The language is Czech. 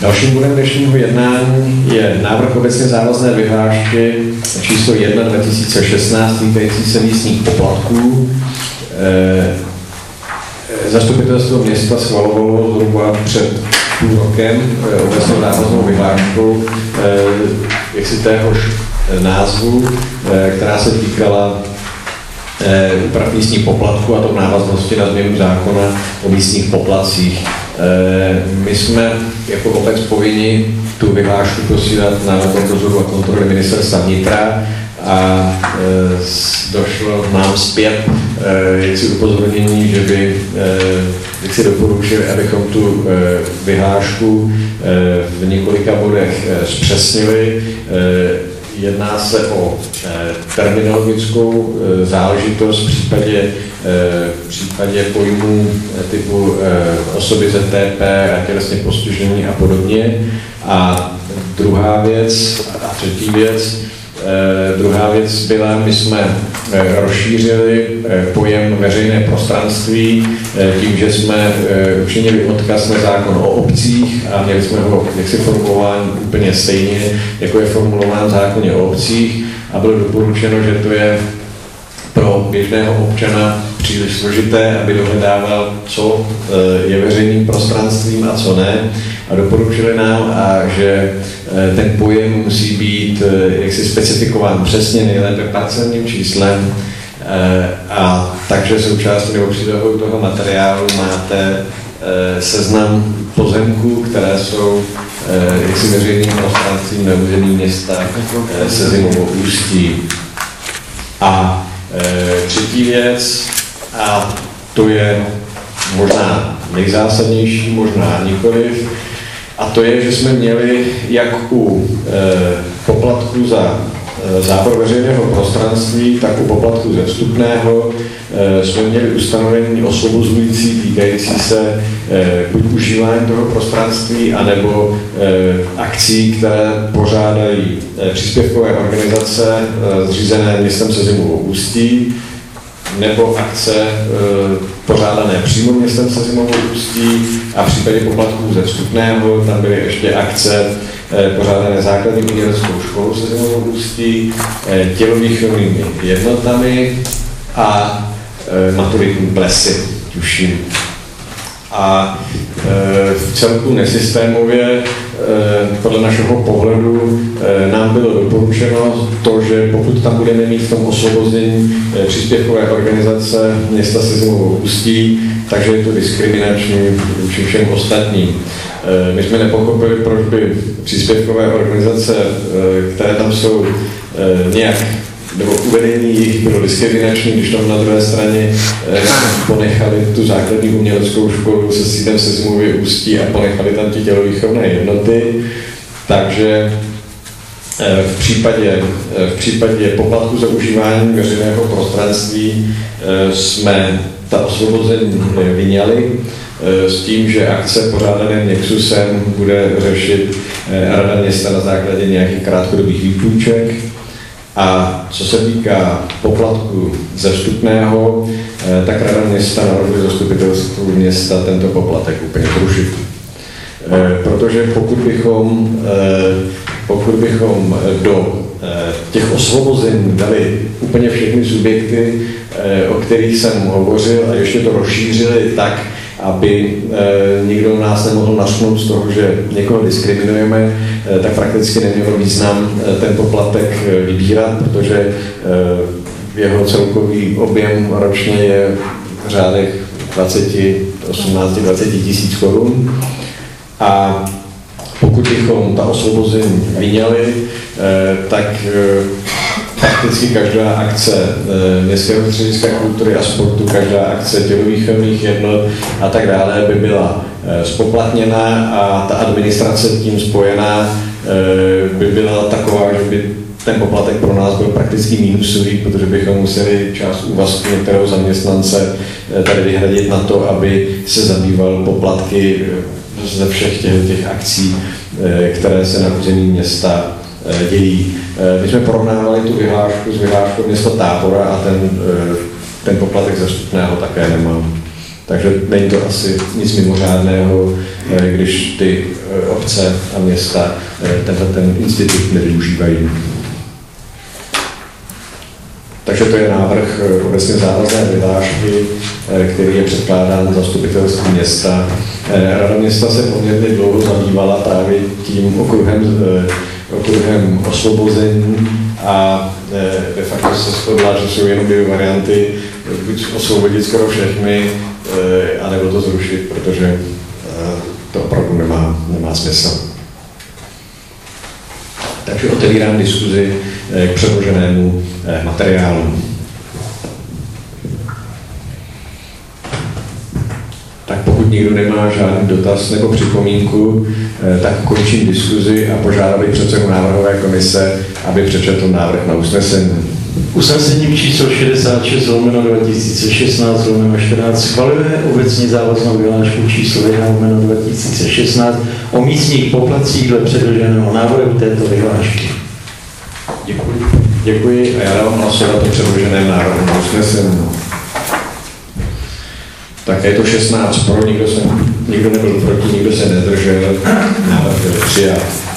Dalším bodem dnešního jednání je návrh obecně závazné vyhlášky číslo 1/2016 týkající se místních poplatků. Zastupitelstvo města schvalovalo zhruba před půl rokem obecně závaznou vyhlášku jaksi téhož názvu, která se týkala úprav místních poplatků, a to v návaznosti na změnu zákona o místních poplatcích. My jsme jako obec povinni tu vyhlášku posílat na dozoru a kontroly ministerstva vnitra a došlo nám zpět jaksi upozornění, že by jaksi doporučili, abychom tu vyhlášku v několika bodech zpřesnili. Jedná se o terminologickou záležitost v případě pojmů typu osoby ZTP a tělesně postižení a podobně. A druhá věc a třetí věc. Druhá věc byla, my jsme rozšířili pojem veřejné prostranství tím, že jsme učinili odkaz na zákon o obcích a měli jsme ho jaksi formulován úplně stejně, jako je formulován v zákoně o obcích, a bylo doporučeno, že to je pro běžného občana příliš složité, aby dohledával, co je veřejným prostranstvím a co ne. A doporučili nám, že ten pojem musí být jaksi specifikován přesně, nejlépe parcelním číslem. A takže součástí nebo přílohu toho materiálu máte seznam pozemků, které jsou jaksi veřejným prostranstvím na území města Sezimovo Ústí. A třetí věc, a to je možná nejzásadnější, možná nikoliv, a to je, že jsme měli jak u poplatků za zábor veřejného prostranství, tak u poplatků ze vstupného jsme měli ustanovení osvobozující týkající se buď užívání toho prostranství, anebo akcí, které pořádají příspěvkové organizace zřízené městem Sezimovo Ústí, nebo akce pořádané přímo městem Sezimovo Ústí, a v případě poplatků ze vstupného tam byly ještě akce pořádané základní uměleckou školou Sezimovo Ústí, tělovýchovnými jednotami a maturitní plesy, tuším. A v celku nesystémově podle našeho pohledu nám bylo doporučeno to, že pokud tam budeme mít v tom osvobození příspěvkové organizace města Sezimovo Ústí, takže je to diskriminační vůči všem ostatním. My jsme nepochopili, proč by příspěvkové organizace, které tam jsou nějak nebo uvedení jich bylo diskriminační, když tam na druhé straně ponechali tu základní uměleckou školu se sídlem Sezimově Ústí a ponechali tam ty tělovýchovné jednoty. Takže v případě poplatku za užívání veřejného prostranství jsme ta osvobození vyňali s tím, že akce pořádané Nexusem bude řešit Rada města na základě nějakých krátkodobých výpůjček. A co se týká poplatku ze vstupného, tak Rada města navrhuje zastupitelstvu města tento poplatek úplně zrušit. Protože pokud bychom do těch osvobození dali úplně všechny subjekty, o kterých jsem hovořil, a ještě to rozšířili tak, aby nikdo nás nemohl nařknout z toho, že někoho diskriminujeme, tak prakticky nemělo význam ten poplatek vybírat, protože jeho celkový objem ročně je v řádech 18-20 tisíc korun. A pokud bychom ta osvobození vyňali, tak prakticky každá akce Městského střediska kultury a sportu, každá akce tělovýchovných jednot a tak dále by byla spoplatněna a ta administrace tím spojená by byla taková, že by ten poplatek pro nás byl prakticky mínusový, protože bychom museli část úvazku některého zaměstnance tady vyhradit na to, aby se zabýval poplatky ze všech těch akcí, které se na území města dějí. My jsme porovnávali tu vyhlášku s vyhláškou města Tábora a ten poplatek ze vstupného také nemám. Takže není to asi nic mimořádného, když ty obce a města ten institut nevyužívají. Takže to je návrh obecně závazné vyhlášky, který je předkládán zastupitelstvu města. Rada města se poměrně dlouho zabývala právě tím okruhem osvobození a de facto se shodla, že jsou jenom dvě varianty, buď osvobodit skoro všechny, anebo to zrušit, protože to opravdu nemá smysl. Takže otevírám diskuzi k předloženému materiálu. Tak pokud nikdo nemá žádný dotaz nebo připomínku, tak končím diskuzi a požádal bych předsedu návrhové komise, aby přečetl návrh na usnesení. Usnesením číslo 66/2016/14 schvaluje obecně závaznou vyhlášku číslo 1/2016 o místních poplatcích dle předloženého návrhu této vyhlášky. Děkuji a já dávám hlasovat o předloženém návrhu na usnesení. Tak je to 16 pro, nikdo nebyl proti, nikdo se nezdržel, návrh byl přijat.